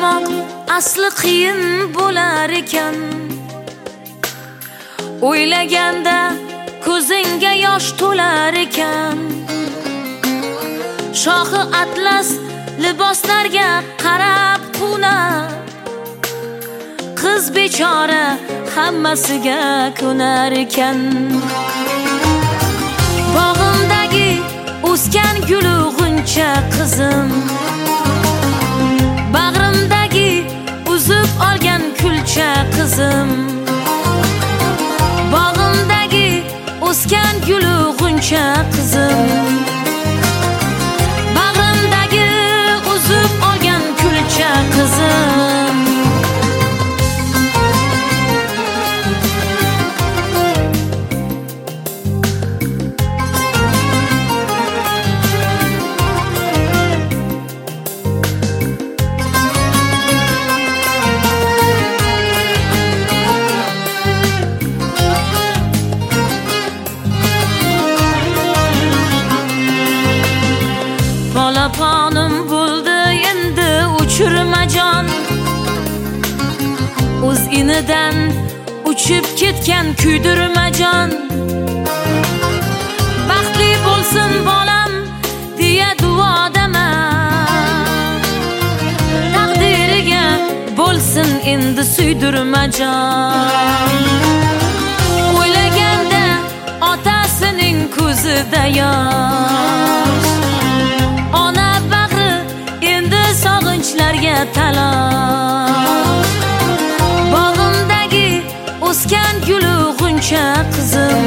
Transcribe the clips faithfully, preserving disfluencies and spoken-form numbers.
Sevmoq asli qiyin bo'lar ekan. O'ylaganda ko'zingga yosh to'lar ekan. Shohi atlas liboslarga qarab qunar. Qiz bechora hammasiga ko'nar ekan. Bog'imdagi o'sgan gul g'uncha qizim, bag'rimdagi uzib olgan kulcha qizim. Bog'imdagi o'sgan gul g'uncha qizim, bag'rimdagi uzib olgan kulcha qizim. Polaponim bo'ldi endi uchirmajon, o'z inidan uchib ketgan kuydirmajon. Baxtli bo'lsin bolam deya duodaman, taqdiriga bo'lsin endi suydirmajon. O'ylaganda otasining ko'zida yosh, ona bag'ri endi sog'inchlarga talosh. Bog'imdagi o'sgan gul g'uncha qizim,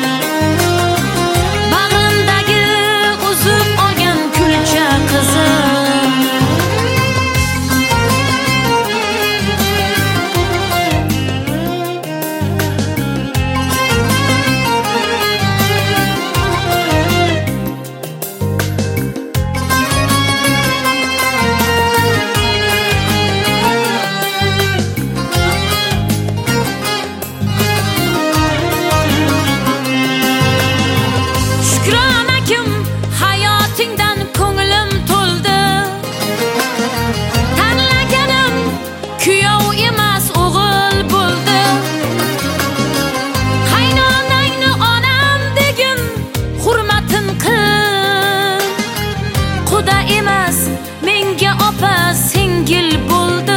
bag'rimdagi uzib olgan kulcha qizim. Menga opa singil bo'ldi.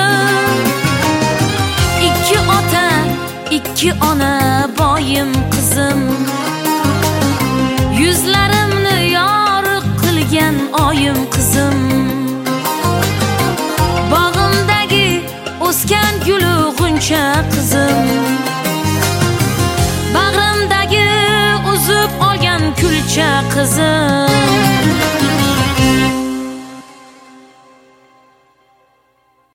Ikki ota, ikki ona boyim qizim, yuzlarimni yorug' qilgan oyim qizim. Bog'imdagi o'sgan gul g'uncha qizim, bag'rimdagi uzib olgan kulcha qizim.